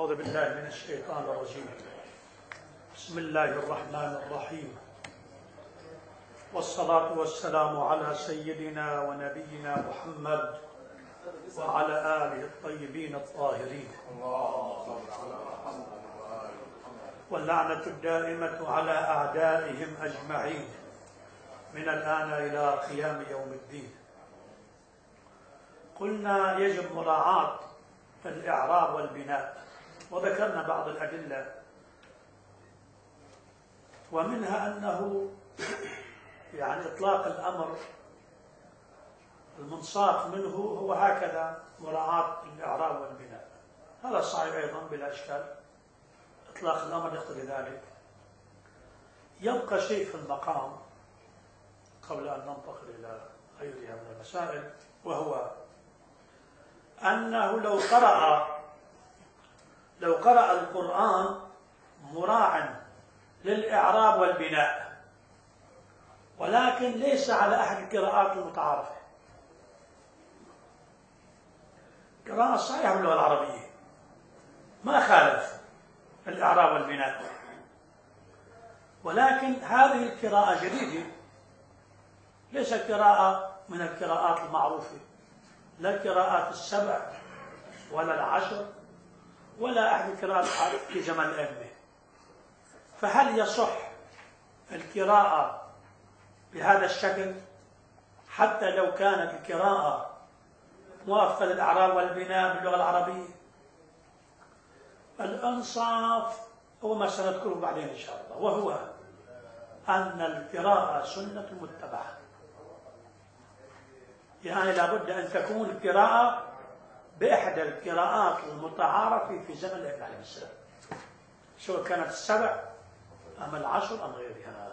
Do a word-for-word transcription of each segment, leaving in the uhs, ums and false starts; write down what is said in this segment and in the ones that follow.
أعوذ بالله من الشيطان الرجيم. بسم الله الرحمن الرحيم، والصلاة والسلام على سيدنا ونبينا محمد وعلى آله الطيبين الطاهرين، واللعنة الدائمة على أعدائهم أجمعين من الآن إلى قيام يوم الدين. قلنا يجب مراعاة الإعراب والبناء، وذكرنا بعض الأدلة، ومنها أنه يعني إطلاق الأمر المنصاف منه هو هكذا، مراعاة الإعراب والبناء. هذا صحيح أيضا بلا إشكال، إطلاق الأمر يقتضي ذلك. يبقى شيء في المقام قبل أن ننتقل إلى غيرها من المسائل، وهو أنه لو قرأ لو قرأ القرآن مراعا للإعراب والبناء، ولكن ليس على أحد القراءات المتعارفة، قراءة صحيحة باللغة العربية ما خالف الإعراب والبناء، ولكن هذه القراءة جديدة، ليست قراءة من القراءات المعروفة، لا القراءات السبع ولا العشر ولا أحد القراءات في زمن الأئمة. فهل يصح القراءة بهذا الشكل حتى لو كانت القراءة موافقة للإعراب والبناء باللغة العربية؟ الإنصاف هو ما سنذكره بعدين إن شاء الله، وهو أن القراءة سنة متبعة، يعني لابد أن تكون القراءة بإحدى القراءات المتعارفة في زمن النبي عليه السلام، سواء كانت السبع أم العشر أم غيرها.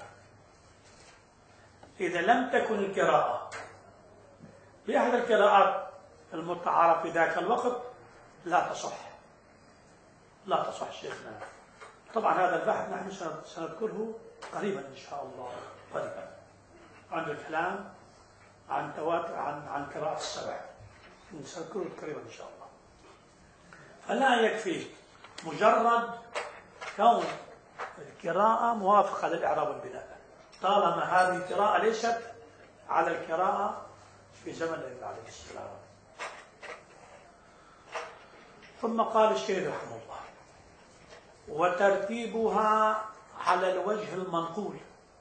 إذا لم تكن القراءة بإحدى القراءات المتعارفة في ذاك الوقت لا تصح، لا تصح شيخنا. طبعا هذا البحث نحن سنذكره قريبا إن شاء الله، قريبا عند الكلام عن تواتر عن عن قراءة السبع، نذكره قريبا إن شاء الله. فلا يكفي مجرد كون القراءة موافقة للإعراب والبناء طالما هذه القراءة ليست على القراءة في زمن النبي عليه السلام. ثم قال الشيخ رحمه الله: وترتيبها على الوجه المنقول،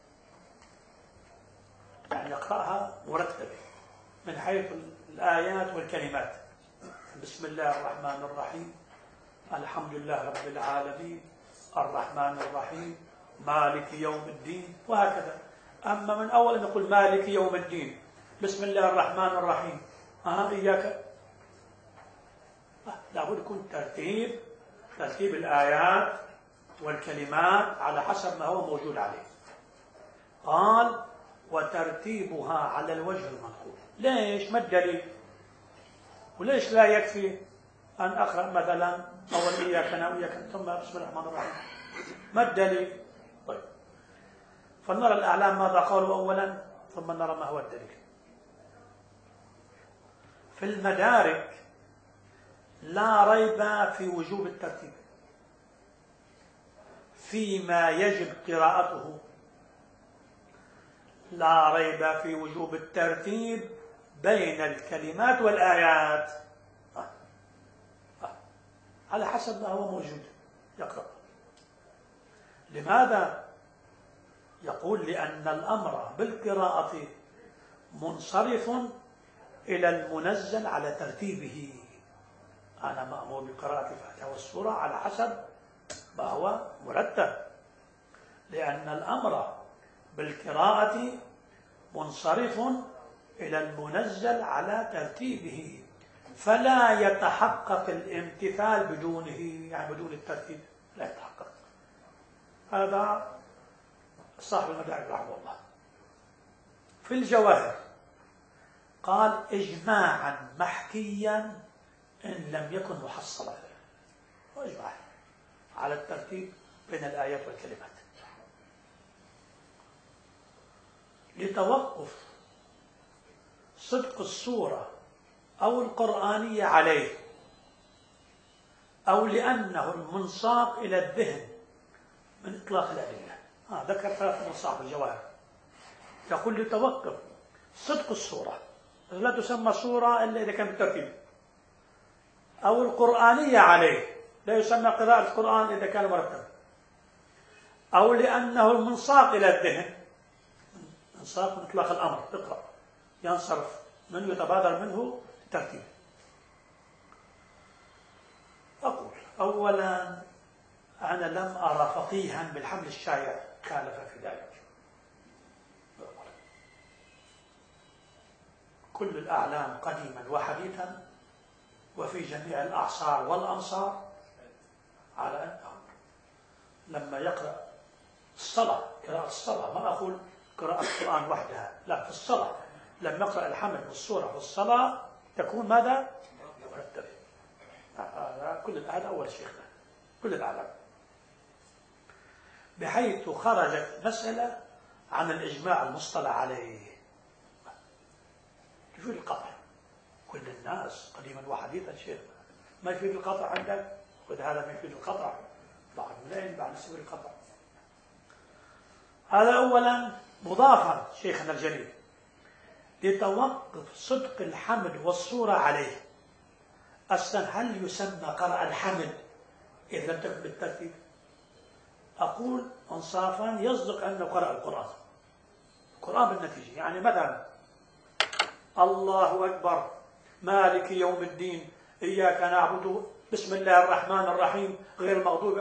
يعني يقرأها مرتبة من حيث الآيات والكلمات. بسم الله الرحمن الرحيم، الحمد لله رب العالمين، الرحمن الرحيم، مالك يوم الدين، وهكذا. أما من أول نقول مالك يوم الدين، بسم الله الرحمن الرحيم، أها إياك، لابد يكون ترتيب ترتيب الآيات والكلمات على حسب ما هو موجود عليه. قال: وترتيبها على الوجه المنقول. ليش؟ ما الدليل؟ وليش لا يكفي أن أقرأ مثلا أول إياك أنا وإياك ثم بسم الله الرحمن الرحيم؟ ما الدليل؟ طيب، فلنرى الأعلام ماذا قالوا أولا ثم نرى ما هو الدليل. في المدارك لا ريب في وجوب الترتيب فيما يجب قراءته، لا ريب في وجوب الترتيب بين الكلمات والآيات، آه. آه. على حسب ما هو موجود يقرأ. لماذا؟ يقول: لأن الأمر بالقراءة منصرف إلى المنزل على ترتيبه. أنا مأمور بقراءة الفاتحة والسورة على حسب ما هو مرتب، لأن الأمر بالقراءة منصرف إلى المنزل على ترتيبه، فلا يتحقق الامتثال بدونه، يعني بدون الترتيب لا يتحقق. هذا صاحب المدارك رحمه الله. في الجواهر قال: إجماعا محكيا إن لم يكن محصلا، وإجماع على الترتيب بين الآيات والكلمات، لتوقف صدق الصورة أو القرآنية عليه أو لأنه المنساق إلى الذهن من إطلاق الأدلة. آه ذكر ثلاثة منصاب الجواهر. يقول لتوقف صدق الصورة، لا تسمى صورة إلا إذا كان بالترتيب، أو القرآنية عليه، لا يسمى قراءة القرآن إذا كان مرتب، أو لأنه المنساق إلى الذهن، انساق من إطلاق الأمر، اقرأ ينصرف من يتبادر منه الترتيب. أقول أولا أنا لم أرى فقيها بالحمل الشائع خالف في ذلك. كل الأعلام قديما وحديثا وفي جميع الأعصار والأمصار على أنه لما يقرأ الصلاة، قراءة الصلاة، ما أقول قراءة القرآن وحدها، لا، في الصلاة لما يقرأ الحمد والسورة والصلاة تكون ماذا؟ مرتبة. هذا كل هذا أول شيء، كل الأعلام، بحيث خرجت مسألة عن الإجماع المصطلح عليه. يفيد القطع، كل الناس قديما وحديثا شيخ ما يفيد القطع عندك، خذ هذا ما يفيد القطع، بعد منين بعد سبيل القطع. هذا أولا مضافا شيخنا الجليل لتوقف صدق الحمد والصورة عليه. أصلا هل يسمى قرأ الحمد إذا لم تكن بالترتيب؟ أقول انصافا يصدق أنه قرأ القرآن، القرآن بالنتيجة. يعني مثلا الله أكبر مالك يوم الدين إياك نعبد بسم الله الرحمن الرحيم غير المغضوب،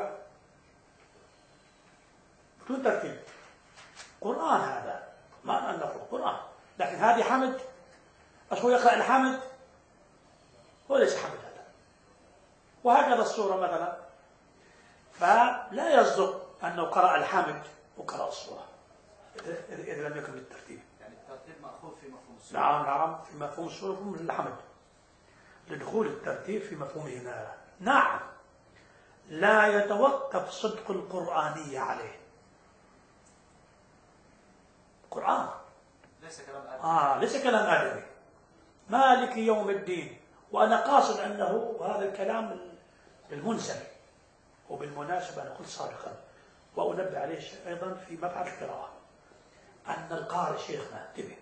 بدون ترتيب. قرآن هذا، ما أن نقول قرآن، لكن هذه حمد. أش هو يقرأ الحمد؟ هو ليس حمد هذا. وهكذا الصورة مثلا، فلا يصدق أنه قرأ الحمد وقرأ الصورة إذا لم يكن بالترتيب. يعني الترتيب مأخوذ في مفهوم الصورة. نعم نعم، في مفهوم الصورة ومفهوم الحمد، لدخول الترتيب في مفهومه هنا. نعم، لا يتوقف صدق القرآنية عليه. القرآن ليس كلام آدمي. آه ليس كلام آدمي. مالك يوم الدين، وأنا قاصد أنه هذا الكلام المنزل، وبالمناسبة أنا قلت سابقا وأنبه عليه أيضا في مبحث القراءة، أن القارئ شيخنا انتبه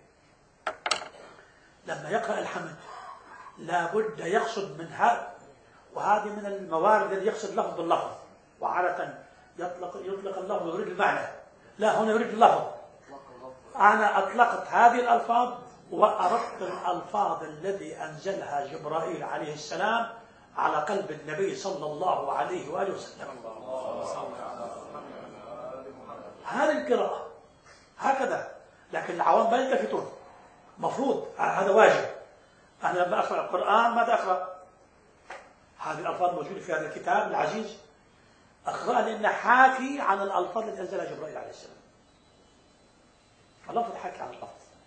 لما يقرأ الحمد لابد يقصد من هذا، وهذه من الموارد التي يقصد لفظ باللفظ، وعادة يطلق يطلق اللفظ يريد المعنى، لا هنا يريد اللفظ. أنا أطلقت هذه الألفاظ وأردت الألفاظ الذي أنزلها جبرائيل عليه السلام على قلب النبي صلى الله عليه وآله وسلم. هذه القراءة هكذا، لكن العوام ما يلتفتون. مفروض هذا واجب. أنا لما أقرأ القرآن ماذا أقرأ؟ هذه الألفاظ موجودة في هذا الكتاب العزيز، أقرأ لأنه حاكي عن الألفاظ التي أنزلها جبرائيل عليه السلام. فلفظ حكي عن اللفظ،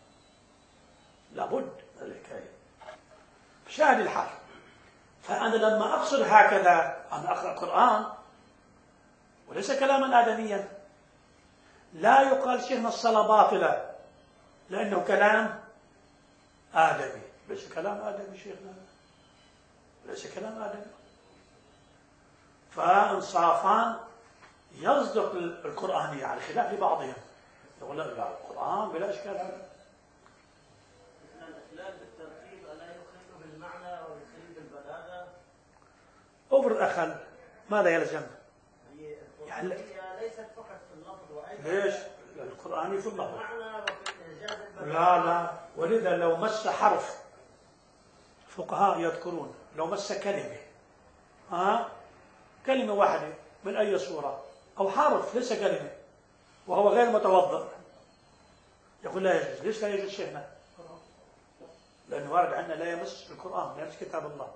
لابد من الحكاية بشاهد الحال. فأنا لما أقصد هكذا أنا أقرأ القرآن وليس كلاما آدميا. لا يقال شيخنا الصلاة باطلة لأنه كلام آدمي، ليس كلام آدمي شيخنا، ليس كلام آدمي. فإنصافان يصدق القرآنية على خلاف بعضهم، يقول لا القرآن بلا إشكال هذا. الإخلال بالترتيب ألا يخل بالمعنى ويخل بالبلاغة؟ أفرض أخل ماذا يلزم؟ هي القرآنية ليست فقط في اللفظ وأيضا ليش؟ القرآن في اللفظ. المعنى وفي إيجاز البلاغة. لا لا، ولذا لو مس حرف، فقهاء يذكرون لو مس كلمة، ها كلمة واحدة من أي صورة أو حرف ليس كلمة وهو غير متوضئ، يقول لا يجوز. ليش لا يجوز شيخنا؟ لأنه وارد عندنا لا يمس القرآن، لا يمس كتاب الله.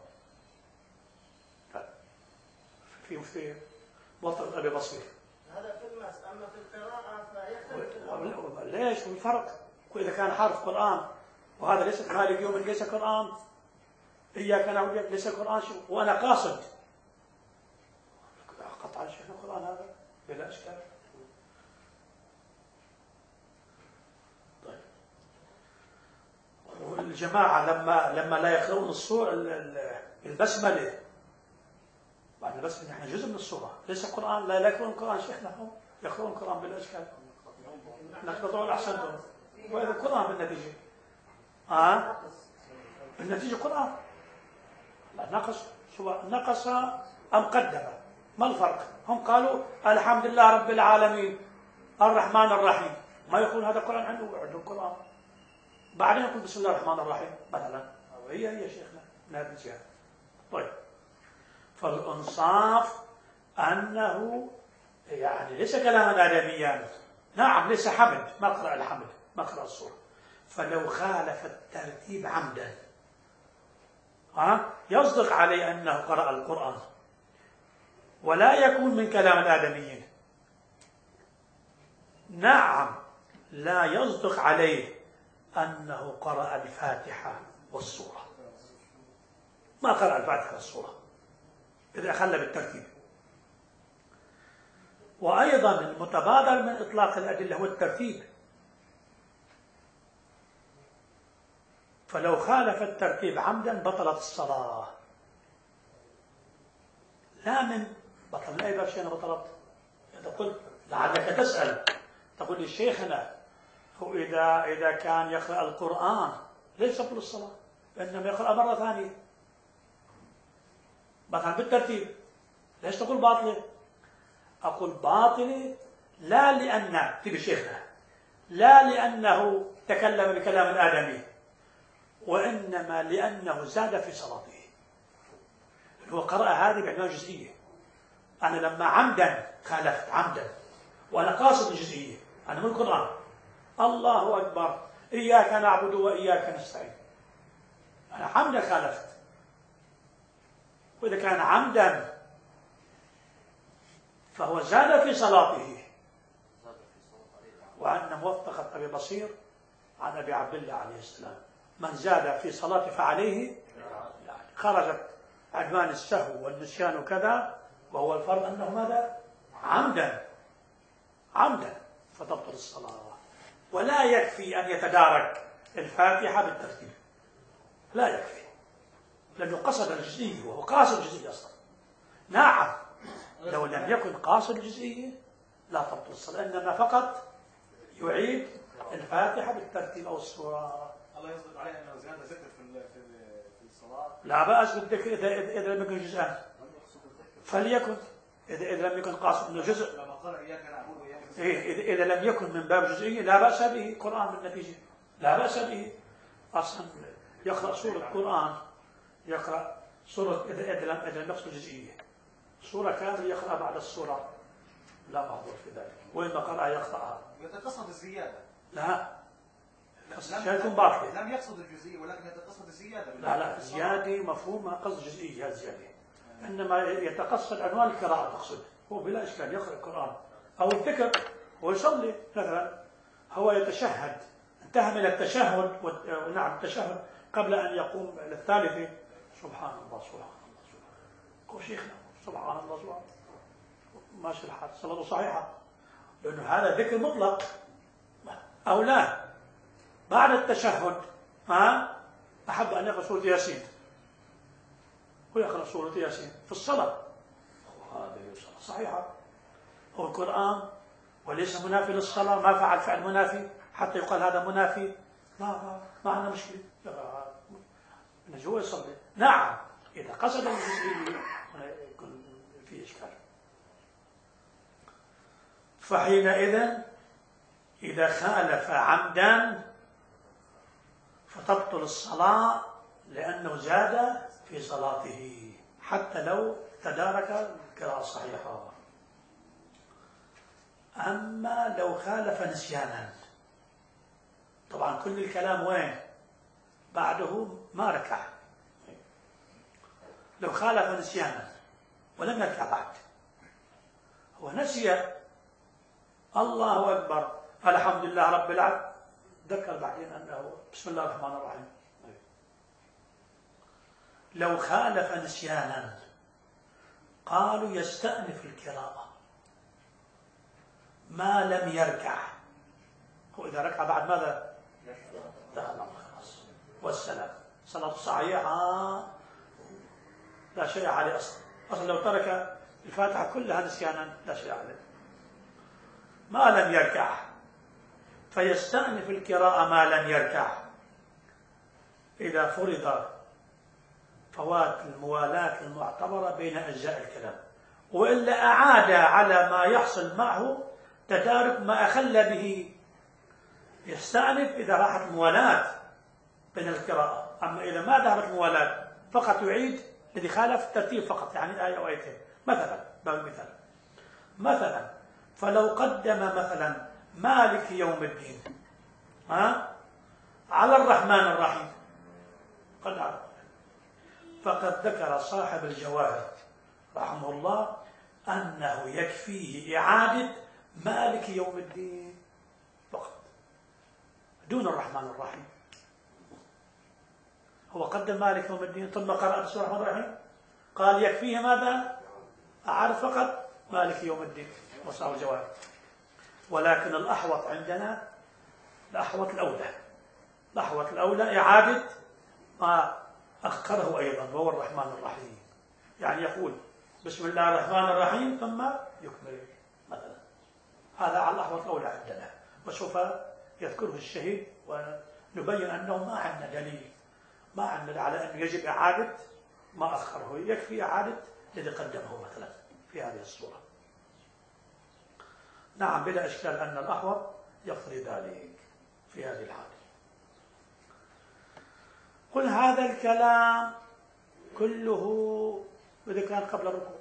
في في موطن أبي بصير هذا في المس، أما في القراءة فيختلف. ليش؟ والفرق إذا كان حرف قرآن وهذا ليس مالك يوم ليس قرآن، إياك نعبد ليس قرآن، وأنا قاصد قطعا شيخنا القرآن هذا بلا إشكال. طيب، والجماعة لما لما لا يقرؤون الصور البسملة بعد بس نحن جزء من الصورة، ليس القرآن. لا لا يقرؤون القرآن شيخنا، هم يقرؤون القرآن بالأشكال، نقطعون أحسنتهم، وهذا القرآن بالنتيجة. ها؟ بالنتيجة القرآن. لا نقص، شو نقص أم قدم؟ ما الفرق؟ هم قالوا الحمد لله رب العالمين الرحمن الرحيم، ما يقول هذا القرآن عنده عنده القرآن. بعدين يقول بسم الله الرحمن الرحيم مثلا. هي هي شيخنا من هذه الجهة. طيب، فالإنصاف أنه يعني ليس كلاما آدميا. نعم ليس حمد، ما قرأ الحمد، ما قرأ الصورة. فلو خالف الترتيب عمدا ها يصدق عليه أنه قرأ القرآن، ولا يكون من كلام الآدميين. نعم لا يصدق عليه أنه قرأ الفاتحة والسورة، ما قرأ الفاتحة والسورة إذا خلى بالترتيب. وأيضا المتبادر من إطلاق الأدلة هو الترتيب. فلو خالف الترتيب عمدا بطلت الصلاة. لا من بطل من أي باب شيء بطلت. إذا قلت لعلك تسأل تقول لي شيخنا هو إذا إذا كان يقرأ القرآن ليس يبطل الصلاة، إنما يقرأ مرة ثانية مثلا بالترتيب، ليش تقول باطلة؟ أقول باطلة لا لأن تبي شيخنا لا لأنه تكلم بكلام آدمي، وإنما لأنه زاد في صلاته. هو قرأ هذه بعنوان جزئية. أنا لما عمدا خالفت عمدا وأنا قاصد الجزئية، أنا من القرآن الله أكبر إياك نعبد وإياك نستعين، أنا عمدا خالفت. وإذا كان عمدا فهو زاد في صلاته. وأن موثقة أبي بصير عن أبي عبد الله عليه السلام من زاد في صلاته فعليه يعني خرجت عنوان السهو والنسيان وكذا، وهو الفرض أنه ماذا؟ عمدا عمدا فتبطل الصلاة. ولا يكفي أن يتدارك الفاتحة بالترتيب، لا يكفي، لأنه قصد الجزئية وهو قاصد الجزئية أصلا. نعم لو لم يكن قاصد الجزئية لا تبطل الصلاة، إنما فقط يعيد الفاتحة بالترتيب أو السورة. الله يصدق عليه أنه زاد ذكر في في الصلاة. لا بأس بالذكر إذا إذا لم يكن جزءا، فليكن إذا إذا لم يكن قاصد إنه جزء. لما قال إياك نعبد وإياك نستعين. إيه إذا إذا لم يكن من باب جزئية لا بأس به. قرآن بالنتيجة لا بأس به. أصلا يقرأ سورة القرآن يقرأ سورة إذا إذا لم إذا لم يقصد جزئية سورة كاملة يقرأ بعد السورة لا محظور في ذلك، وإن قرأ يقطعها. يتقصد الزيادة. لا شيء باطل. لم يقصد الجزئية ولكن يتقصد الزيادة. لا لا زيادة مفهومها قصد جزئية، هذا زيادة. إنما يتقصد عنوان القراءة تقصد، هو بلا إشكال يقرأ القرآن أو الذكر ويصلي مثلا، هو يتشهد انتهى من التشهد ونعم التشهد قبل أن يقوم للثالثة سبحان الله سبحان الله سبحان الله شيخنا سبحان الله سبحان الله ماشي الحال صلاته صحيحة، لأنه هذا ذكر مطلق. أو لا بعد التشهد ها أحب أن يقرأ سورة ياسين ويقرأ سورة ياسين في الصلاة، هذه صلاة صحيحة، هو القرآن وليس منافي للصلاة، ما فعل فعل منافي حتى يقال هذا منافي، ما ما, ما عندنا مشكلة نجوى يصلي. نعم إذا قصد الجزئية يكون في إشكال. فحينئذ إذا خالف عمدا فتبطل الصلاة لأنه زاد في صلاته حتى لو تدارك القراءة الصحيحة. أما لو خالف نسيانا طبعا كل الكلام وين؟ بعده ما ركع. لو خالف نسيانا ولم يركع بعد، هو نسي الله أكبر الحمد لله رب العالمين، ذكر بعدين أنه بسم الله الرحمن الرحيم. لو خالف نسيانا قالوا يستأنف القراءة ما لم يركع، هو إذا ركع بعد ماذا؟ دخل خلاص والسلام، صلاة صحيحة لا شيء عليه أصلا. أصلا لو ترك الفاتحة كلها نسيانا لا شيء عليه. ما لم يركع، فيستأنف القراءة ما لم يركع إذا فرض فوات الموالاة المعتبرة بين أجزاء الكلام، وإلا أعاد على ما يحصل معه تدارك ما أخل به. يستأنف إذا راحت الموالاة بين القراءة، أما إذا ما ذهبت الموالاة فقط يعيد الذي خالف الترتيب فقط، يعني آية أو آيتين مثلا. باب المثال مثلا، فلو قدم مثلا مالك يوم الدين ها على الرحمن الرحيم قد عرف، فقد ذكر صاحب الجواهر رحمه الله أنه يكفيه إعادة مالك يوم الدين فقط دون الرحمن الرحيم. هو قدم مالك يوم الدين ثم قرأ بسم الله الرحمن الرحيم، قال يكفيه ماذا؟ أعاد فقط مالك يوم الدين وصاحب الجواهر. ولكن الأحوط عندنا الأحوط الأولى الأحوط الأولى إعادة ما أخره أيضا وهو الرحمن الرحيم، يعني يقول بسم الله الرحمن الرحيم ثم يكمل مثلا. هذا على الأحوط الأولى عندنا، وسوف يذكره الشهيد ونبين أنه ما عندنا دليل، ما عندنا على أنه يجب إعادة ما أخره، يكفي إعادة الذي قدمه مثلا في هذه الصورة. نعم بلا إشكال أن الأحوط يقتضي ذلك في هذه الحالة. قل هذا الكلام كله إذا كان قبل الركوع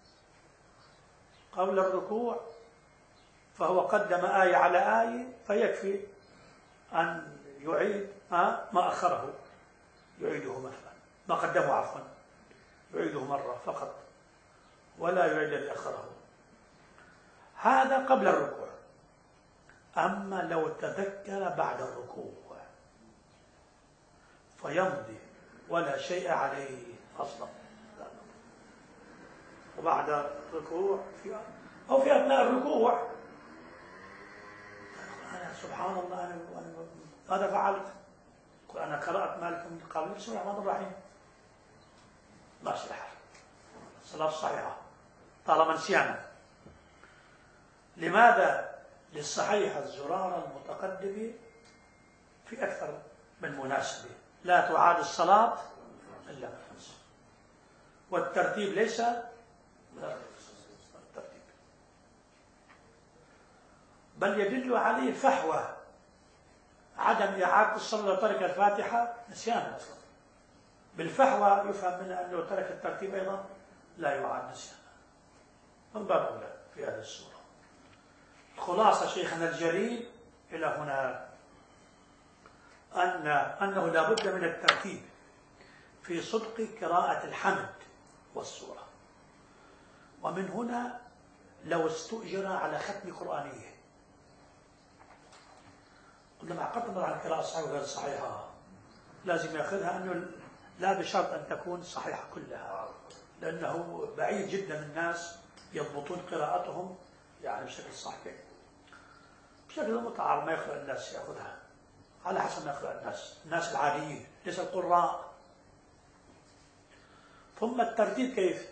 قبل الركوع فهو قدم آية على آية، فيكفي أن يعيد ما أخره، يعيده مثلا ما قدمه عفوا يعيده مرة فقط ولا يعيد الذي أخره. هذا قبل الركوع. أما لو تذكر بعد الركوع فيمضي ولا شيء عليه أصلا، وبعد الركوع في أو في أثناء الركوع أنا سبحان الله أنا ماذا فعلت؟ أنا قرأت مالك من قبل بسم الله الرحمن الرحيم ماشي الحال، الصلاة صحيحة طالما نسيانا. لماذا؟ للصحيح الزرار المتقدم في أكثر من مناسبة، لا تعاد الصلاة إلا بالخمس، والترتيب ليس الترتيب، بل يدل عليه فحوى عدم إعادة الصلاة لو ترك الفاتحة نسيانا أصلا. بالفحوى يفهم منها أنه ترك الترتيب أيضا لا يعاد نسيانا، من باب أولى في هذه الصورة. خلاصة شيخنا الجليل إلى هنا أن أنه لا بد من الترتيب في صدق قراءة الحمد والسورة، ومن هنا لو استؤجر على ختم قرآنية قلنا مع قطع عن القراءة الصحيحة وغير الصحيحة لازم يأخذها أنه لا بشرط أن تكون صحيحة كلها، لأنه بعيد جدا الناس يضبطون قراءتهم يعني بشكل صحيح بشكل متعارف، ما يقرأ الناس يأخذها على حسب ما يقرأ الناس الناس العاديين ليس القراء. ثم الترتيب كيف؟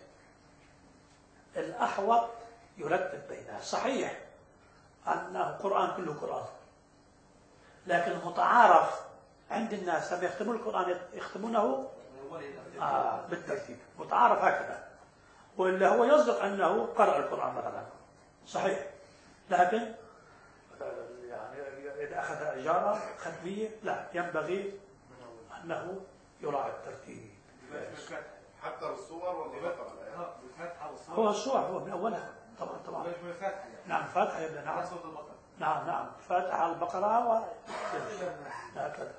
الأحوط يرتب بينها. صحيح أنه قرآن كله قرآن، لكن المتعارف عند الناس لما يختمون القرآن يختمونه آه بالترتيب متعارف هكذا، وإلا هو يصدق أنه قرأ القرآن مثلا صحيح، لكن يعني إذا أخذ إجارة ختمية لا، ينبغي أنه يراعي الترتيب حتى الصور والبقرة هو الصور هو من أولها طبعا طبعا نعم فاتحة يبدأ نعم نعم نعم فاتحة على البقرة و هكذا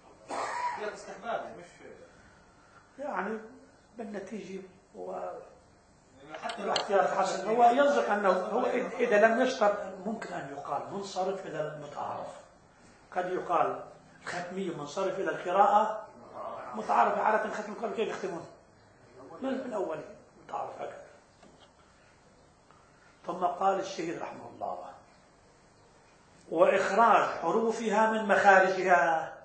مش يعني بالنتيجة و الاحتياط حسن. هو يصدق أنه هو إذا لم يشترط ممكن أن يقال منصرف إلى المتعارف، قد يقال ختمي منصرف إلى القراءة متعارف عادة ختم القرآن كيف يختمون من الأول متعارف هكذا. ثم قال الشهيد رحمه الله وإخراج حروفها من مخارجها،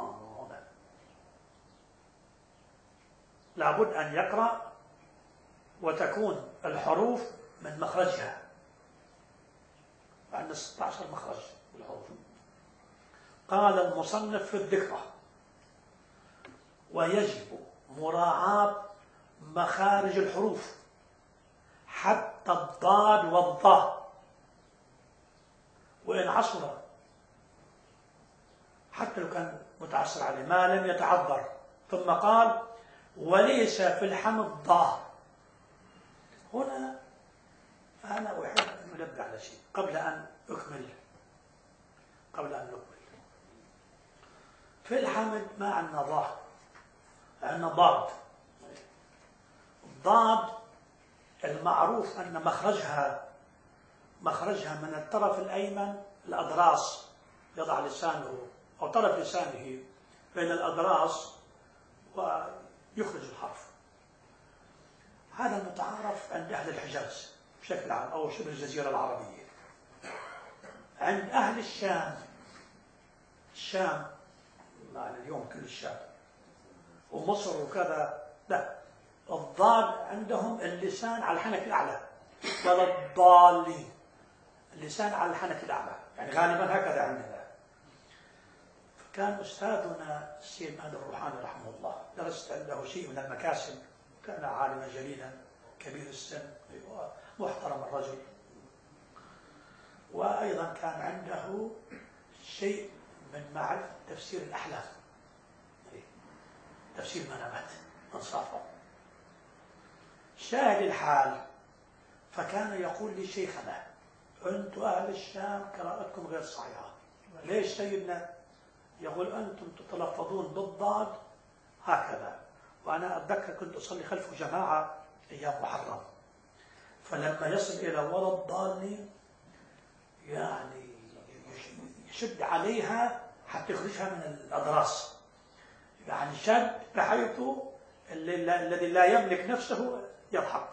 لابد أن يقرأ وتكون الحروف من مخرجها. عندنا ستة عشر مخرج بالحروف. قال المصنف في الذكرى: ويجب مراعاة مخارج الحروف حتى الضاد والضاء وإن عصر، حتى لو كان متعسر عليه ما لم يتعذر. ثم قال: وليس في الحمد ضاء. هنا أنا أحب أن أنبه على شيء قبل أن أكمل قبل أن نكمل. في الحمد ما عندنا ضاء، عندنا ضاد. الضاد المعروف أن مخرجها مخرجها من الطرف الأيمن الأضراس، يضع لسانه أو طرف لسانه بين الأضراس ويخرج الحرف. هذا متعارف عند أهل الحجاز بشكل عام أو شبه الجزيرة العربية. عند أهل الشام الشام يعني اليوم كل الشام ومصر وكذا، لا، الضاد عندهم اللسان على الحنك الأعلى ولا الضالين، اللسان على الحنك الأعلى، يعني غالبا هكذا عندنا. فكان أستاذنا السيد مهدي الروحاني رحمه الله درست عنده شيء من المكاسب، كان عالما جليلا كبير السن محترم الرجل، وأيضا كان عنده شيء من معرفة تفسير الأحلام، تفسير المنامات انصافا. شاهد الحال فكان يقول لي: شيخنا أنتم أهل الشام قراءتكم غير صحيحة. ليش سيدنا؟ يقول: أنتم تتلفظون بالضاد هكذا. وأنا أتذكر كنت أصلي خلف جماعة أيام محرم، فلما يصل إلى ولا الضالين يعني يشد عليها حتى يخرجها من الأضراس، يعني شد بحيث الذي لا يملك نفسه يضحك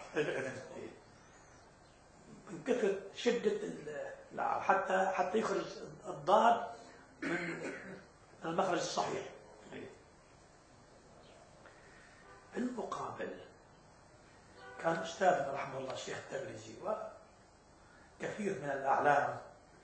من كثر شدة حتى حتى يخرج الضاد من المخرج الصحيح. بالمقابل كان أستاذنا رحمه الله الشيخ التبريزي وكثير من الأعلام،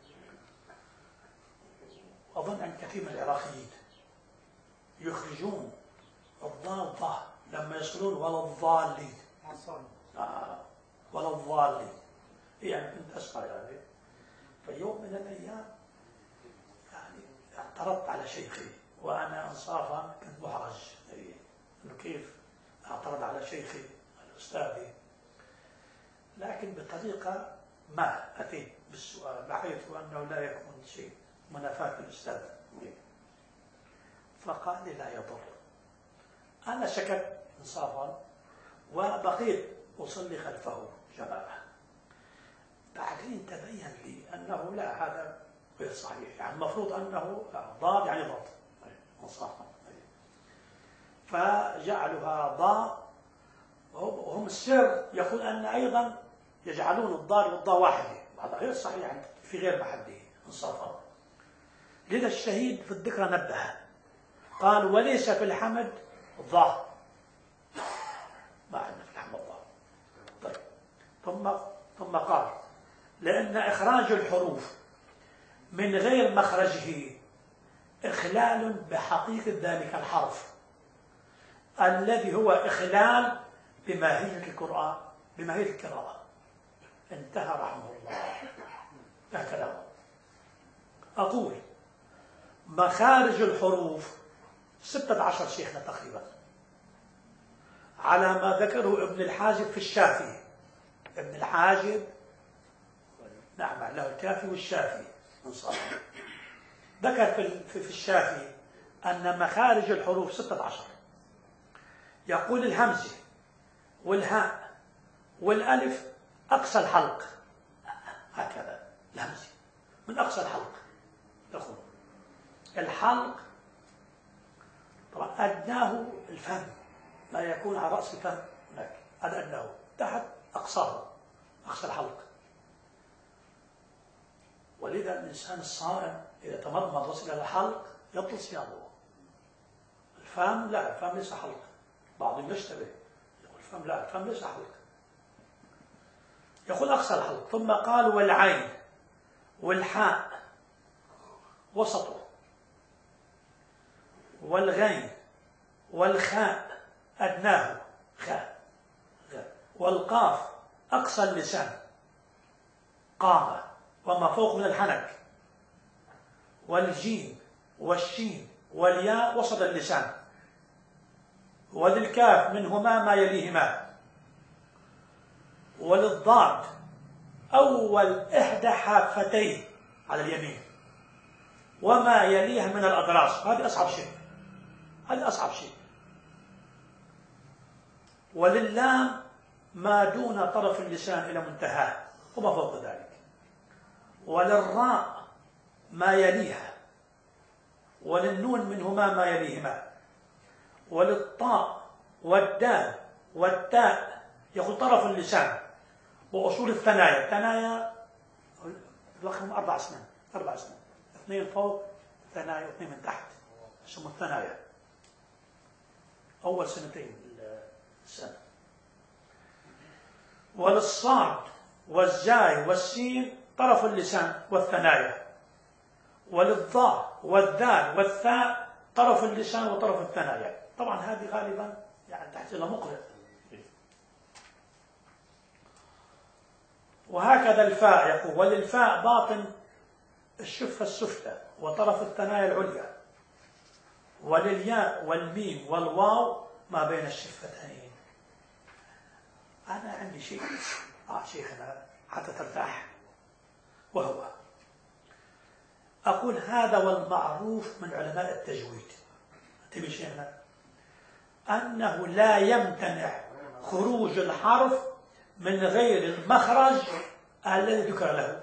أظن أن كثير من العراقيين يخرجون الضاد ضاء لما يصلون ولا الضالين آه ولا الضالين. يعني كنت أسمع يعني في يوم من الأيام يعني اعترضت على شيخي، وأنا إنصافا كنت محرج إنه كيف اعترض على شيخي الأستاذي، لكن بطريقة ما أتيت بالسؤال بحيث أنه لا يكون شيء منافاة الأستاذ. فقال لي: لا يضر. أنا سكت إنصافا وبقيت أصلي خلفه جماعة. بعدين تبين لي أنه لا، هذا غير صحيح، يعني المفروض أنه ضاد يعني ضاد إنصافا، فجعلها ضاء. وهم السر يقول أن أيضا يجعلون الضاد والضاء واحدة، هذا غير صحيح، يعني في غير محله إنصافا. لذا الشهيد في الذكرى نبه قال: وليس في الحمد ضاء. ما عندنا في الحمد ضاء. طيب. ثم ثم قال: لأن إخراج الحروف من غير مخرجه إخلال بحقيقة ذلك الحرف الذي هو إخلال بماهية القرآن بماهية القراءة. انتهى رحمه الله. ده كلامه. أقول: مخارج الحروف ستة عشر شيخنا تقريبا على ما ذكره ابن الحاجب في الشافي. ابن الحاجب نعم له الكافي والشافي انصافا، ذكر في في الشافي أن مخارج الحروف ستة عشر. يقول: الهمزة والهاء والألف أقصى الحلق، هكذا الهمزة من أقصى الحلق تقول. الحلق طبعا أدناه الفم، ما يكون على رأس الفم هناك، هذا أدناه، تحت أقصاه أقصى الحلق. ولذا الإنسان الصائم إذا تمضمض وصل إلى الحلق يبطل صيامه. الفم لا، الفم ليس حلق. بعضهم يشتبه يقول الفم لا، الفم ليس حلق، يقول أقصى الحلق. ثم قال والعين والحاء وسطه، والغين والخاء أدناه خاء، والقاف أقصى اللسان قامة وما فوق من الحنك، والجيم والشين والياء وسط اللسان، وللكاف منهما ما يليهما، وللضاد أول إحدى حافتيه على اليمين وما يليها من الأضراس. هذه أصعب شيء، هذه أصعب شيء. ولللام ما دون طرف اللسان إلى منتهاه وما فوق ذلك. وللراء ما يليها، وللنون منهما ما يليهما، وللطاء والدال والتاء يقول طرف اللسان وأصول الثنايا. الثنايا لهم أربع أسنان، أربع أسنان، اثنين فوق ثنايا واثنين من تحت، يسمى الثنايا، أول سنتين السنة. وللصاد والزاي والسين طرف اللسان والثنايا، وللضاء والذال والثاء طرف اللسان وطرف الثنايا. طبعا هذه غالبا يعني تحت لها مقرئ. وهكذا الفاء يقول وللفاء باطن الشفة السفلى وطرف الثنايا العليا، وللياء والميم والواو ما بين الشفتين. أنا عندي شيء آه شيخنا حتى ترتاح، وهو أقول هذا والمعروف من علماء التجويد تبي شيخنا أنه لا يمتنع خروج الحرف من غير المخرج الذي ذكر له،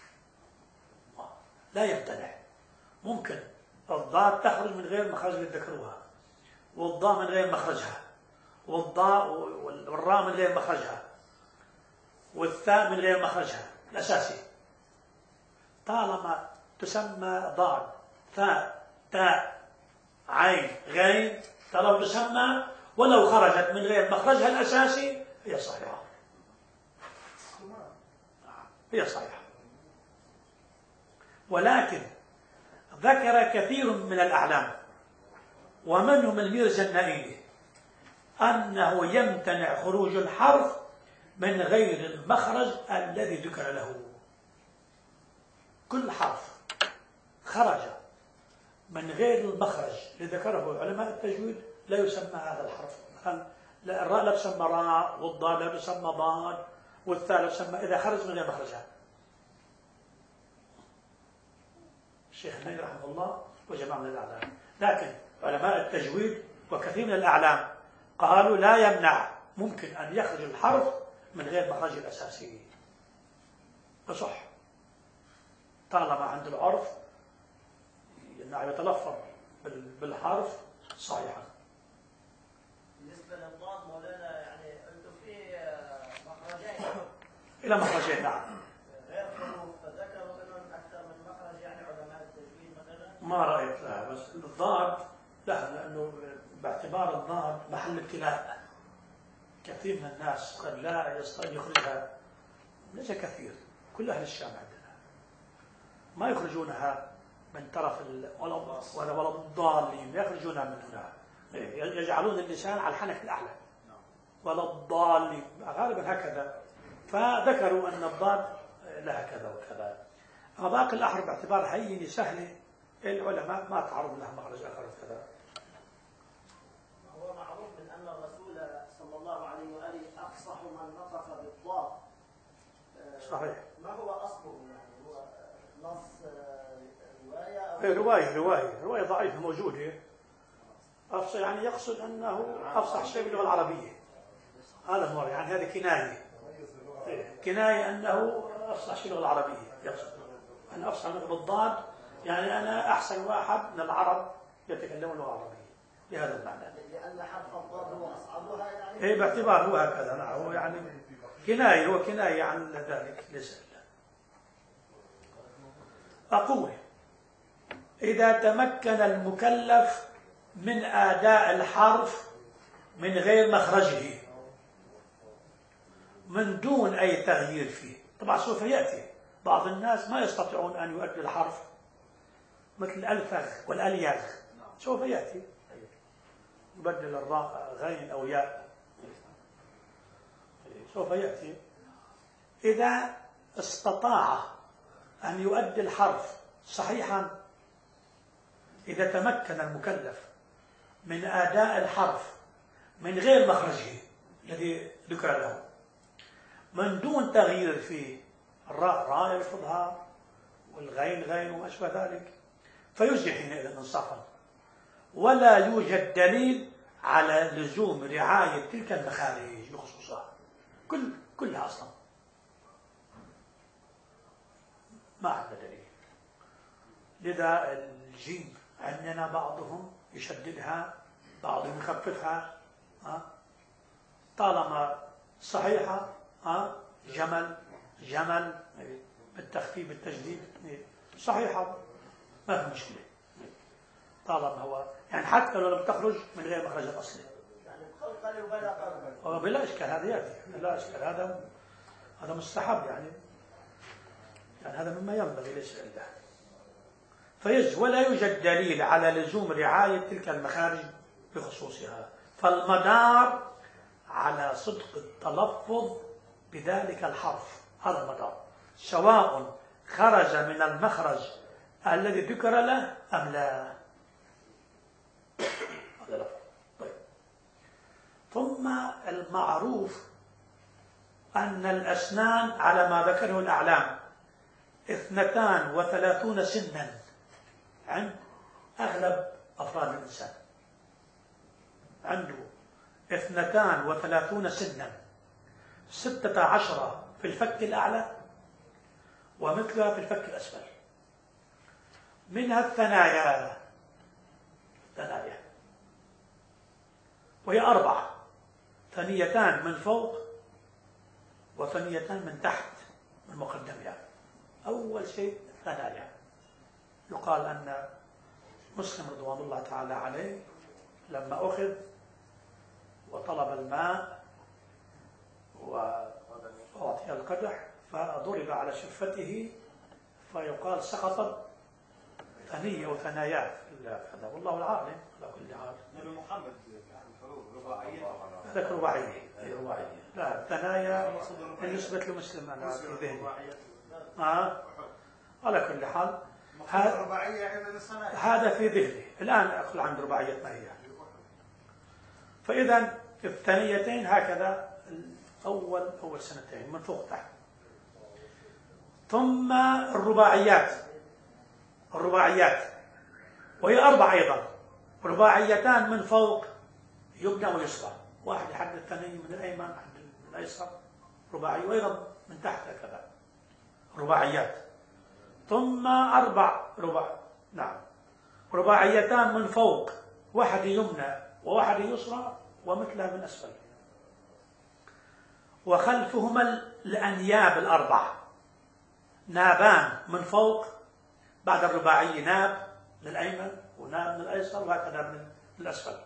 لا يمتنع. ممكن الضاد تخرج من غير مخرج اللي ذكروها، والضاء من غير مخرجها، والضاء والراء من غير مخرجها، والثاء من غير مخرجها الأساسي، طالما تسمى ضاد ثاء تاء عين غين، طالما تسمى ولو خرجت من غير مخرجها الأساسي هي صحيحة، هي صحيحة. ولكن ذكر كثير من الأعلام ومنهم الميرزا النائلي أنه يمتنع خروج الحرف من غير المخرج الذي ذكر له. كل حرف خرج من غير المخرج اللي ذكره علماء التجويد لا يسمى هذا الحرف. مثلا الراء لا تسمى راء، والضاد لا تسمى ضاد، والثاء لا تسمى إذا خرج من غير مخرجها. الشيخ النائلي رحمه الله وجماعة من الأعلام، لكن علماء التجويد وكثير من الأعلام قالوا لا يمنع، ممكن أن يخرج الحرف من غير مخرجه الأساسي بصح، طالما عند العرف أنه يتلفظ بالحرف صحيحا. بالنسبة للضاد مولانا يعني أنتم في مخرجين إلى مخرجين نعم غير حروف، فذكروا أنهم أكثر من مخرج يعني علماء التجويد مثلا. ما رأيت لها، بس الضاد لا، لأنه باعتبار الضاد محل ابتلاء، كثير من الناس قد لا يستطيع يخرجها، ليس كثير، كل أهل الشام عندنا ما يخرجونها من طرف ولا ولا الضالين، يخرجونها من هنا، يجعلون اللسان على الحنك الأعلى ولا الضالين غالبا هكذا. فذكروا أن الضاد لها كذا وكذا. أما باقي الأحرف باعتبار هينة سهلة العلماء ما تعرض لها مخرج آخر وكذا. هو معروف من أن الرسول صلى الله عليه وآله أفصح من نطق بالضاد. صحيح. ما هو أصله يعني؟ هو نص رواية أو رواية رواية رواية ضعيفة موجودة. أفصح يعني يقصد أنه أفصح شيء باللغة العربية، هذا هو يعني هذه كناية كناية أنه أفصح شيء باللغة العربية، يقصد أنا أفصح بالضاد يعني أنا أحسن واحد من العرب يتكلمون اللغة العربية بهذا المعنى، لأن حرف الضاد هو أصعبها يعني. إيه باعتبار هو هكذا. نعم هو يعني كناية، هو كناية عن ذلك ليس إلا. أقول إذا تمكن المكلف من أداء الحرف من غير مخرجه من دون أي تغيير فيه. طبعا سوف يأتي بعض الناس ما يستطيعون أن يؤدوا الحرف مثل الفغ والألياغ، سوف يأتي يبدل الراء غين أو ياء، سوف يأتي. إذا استطاع أن يؤدي الحرف صحيحا، إذا تمكن المكلف من أداء الحرف من غير مخرجه الذي ذكر له، من دون تغيير فيه، الراء راء يلفظها والغين غين وما أشبه ذلك، فيجزي حينئذ انصافا، ولا يوجد دليل على لزوم رعاية تلك المخارج بخصوصها كل كلها أصلا، ما عندنا دليل. لذا الجيم عندنا بعضهم يشددها، بعضهم يخففها، طالما صحيحة جمل جمل بالتخفيف بالتجديد صحيحة ما في مشكلة، طالما هو يعني حتى لو لم تخرج من غير مخرج الأصلي بلا إشكال، هذا يأتي بلا إشكال، هذا هذا مستحب يعني، يعني هذا مما ينبغي ليس إلا. فيجب ولا يوجد دليل على لزوم رعاية تلك المخارج بخصوصها، فالمدار على صدق التلفظ بذلك الحرف، هذا المدار، سواء خرج من المخرج الذي ذكر له أم لا. هذا لفظ. طيب. ثم المعروف أن الأسنان على ما ذكره الأعلام اثنتان وثلاثون سنا عند أغلب أفراد الإنسان، عنده اثنتان وثلاثون سنا، ستة عشر في الفك الأعلى ومثلها في الفك الأسفل، منها الثنايا ثنايا وهي أربعة، ثنيتان من فوق وثنيتان من تحت من مقدمها. أول شيء الثنايا، يقال أن مسلم رضوان الله تعالى عليه لما أخذ وطلب الماء وأعطي القدح فضرب على شفته، فيقال سقطت ثنية وثناياه هذا، والله العالم على كل حال. نبي محمد رباعية، هذاك رباعية رباعية، لا ثنايا بالنسبة لمسلم أنا في ذهني. آه على كل حال هذا في ذهني الآن، أقول عن رباعية ما هي. فإذا الثنيتين هكذا أول أول سنتين من فوق تحت. ثم الرباعيات، الرباعيات وهي أربع أيضا، رباعيتان من فوق يمنى ويسرى، واحد حد الثاني من الأيمن حد الأيسر رباعي، وأيضا من تحت هكذا رباعيات. ثم أربع رباع نعم رباعيتان من فوق، واحد يمنى وواحد يسرى ومثلها من أسفل. وخلفهما الأنياب الأربع، نابان من فوق، بعد الرباعي ناب للأيمن وناب من الأيسر وهكذا من الأسفل.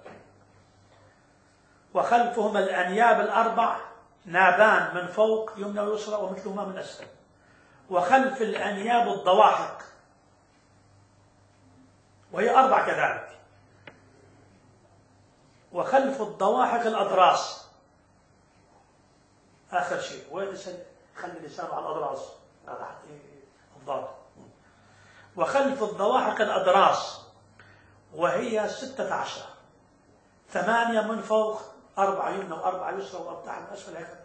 وخلفهما الأنياب الأربع، نابان من فوق يمنى ويسرى ومثلهما من أسفل. وخلف الأنياب الضواحك وهي أربع كذلك. وخلف الضواحك الأضراس، آخر شيء، وين خلي الإنسان على الأضراس هذا حتى الضاد. وخلف الضواحك الأضراس وهي ستة عشر، ثمانية من فوق، أربعة يمنى وأربعة يسرى وأربعة من أسفل هكذا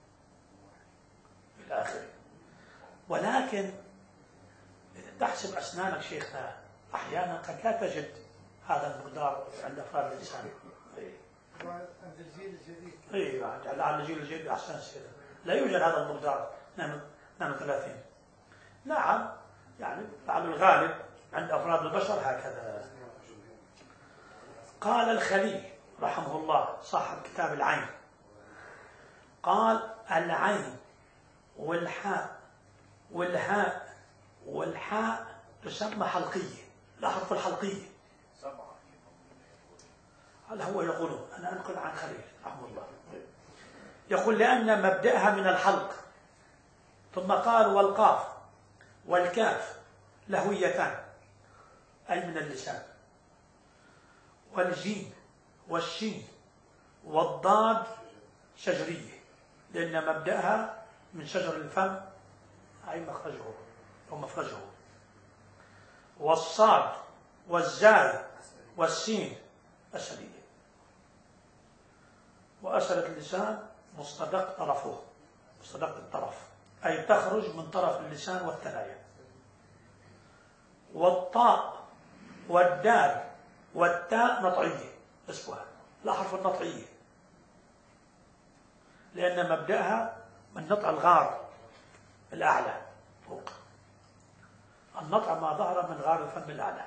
إلى آخره. ولكن إذا تحسب أسنانك شيخنا أحيانا قد لا تجد هذا المقدار عند أفراد الإنسان. عند الجيل الجديد. اي على الجيل الجديد احسن شيء لا يوجد هذا المقدار اثنين وثلاثين. نعم يعني على الغالب عند افراد البشر هكذا. قال الخليل رحمه الله صاحب كتاب العين، قال العين والحاء والهاء والحاء تسمى حلقيه، الأحرف الحلقيه. هذا هو يقولون، أنا أنقل عن خليل رحمه الله. يقول لأن مبدأها من الحلق. ثم قال والقاف والكاف لهويتان أي من اللسان، والجيم والشين والضاد شجرية لأن مبدأها من شجر الفم أي مخرجه أو مفرجه، والصاد والزاي والسين أسلية. وأسلة اللسان مصطدق طرفه، مصطدق الطرف أي تخرج من طرف اللسان والثنايا. والطاء والدال والتاء نطعية اسمها، لا حرف النطعية لأن مبدأها من نطع الغار الأعلى فوق، النطع ما ظهر من غار الفم الأعلى.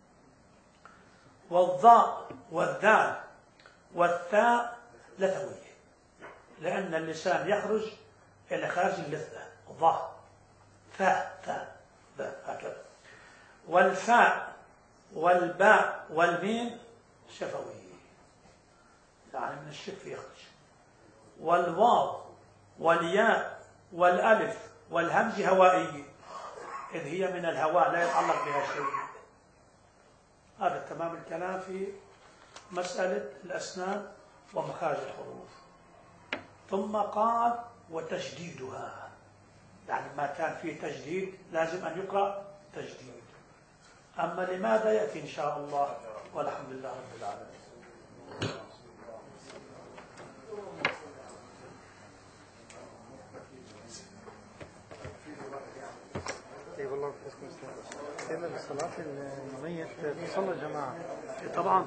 والضاء والذال والثاء لثوية لأن اللسان يخرج إلى خارج اللثة، ضاء ثاء ثاء ثاء هكذا. والفاء والباء والميم شفوي يعني من الشف يخرج. والواو والياء والألف والهمز هوائية إذ هي من الهواء لا يتعلق بها شيء. هذا تمام الكلام في مسألة الأسنان ومخارج الحروف. ثم قال وتشديدها، يعني ما كان فيه تجديد لازم أن يقرأ تجديد. أما لماذا يأتي إن شاء الله، والحمد لله رب العالمين. طيب والله بحسكم استاذ سيدنا بالصلاة الميت تصلى الجماعة طبعا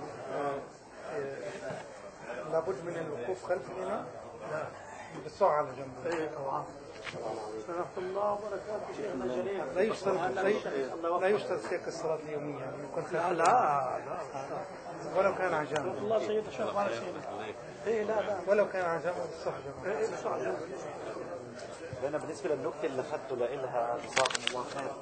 لابد من الوقوف خلف الإمام بالصاع على جنبه. اي طبعا. ورحمة الله وبركاته شيخنا الجليل. لا يشترط لا يشترط فيك الصلاة اليومية يعني يكون خلف. لا لا لا ولو كان عجام. الله سيد الشيخ على شيء. اي لا لا ولو كان عجام بالصحبة. اي بالصحبة. أنا بالنسبة للنكتة اللي أخذته لإلها جزاكم الله خير.